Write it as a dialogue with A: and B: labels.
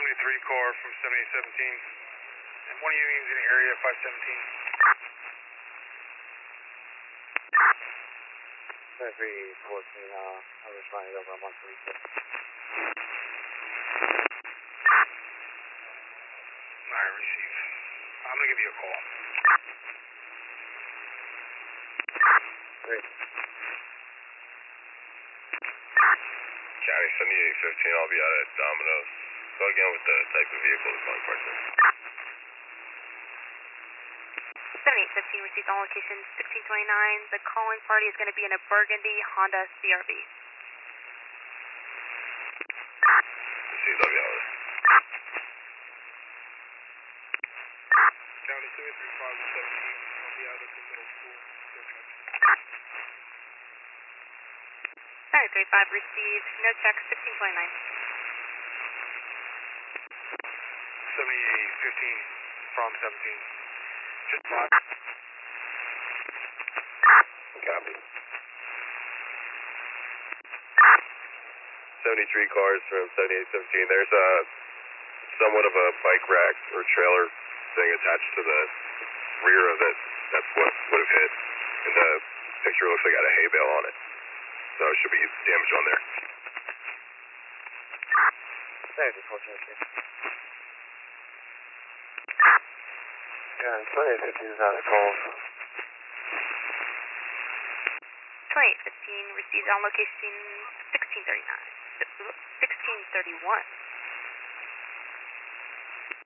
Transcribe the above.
A: 73 car from 7817. And one of you is in the area 517.
B: 7314, I'm responding over on 136.
A: Alright, receive. I'm gonna give you a call.
B: Great.
C: County 7815, I'll be out at Domino's. Go again with the type of vehicle the calling party.
D: 7815 received on location 1629. The calling party is going to be in a burgundy Honda CRV.
C: Received, I'll be out.
A: County 735 I'll be out at the middle school.
D: 935 received, no check, 1629.
A: 7815 from 17. Just 5.
C: Copy. 73 cars from 7817. There's somewhat of a bike rack or trailer thing attached to the rear of it. That's what would have hit. And the picture looks like it had a hay bale on it. So it should be damage on there.
B: 7414. Yeah, 2815 is out of calls.
D: 2815 received on location 1631.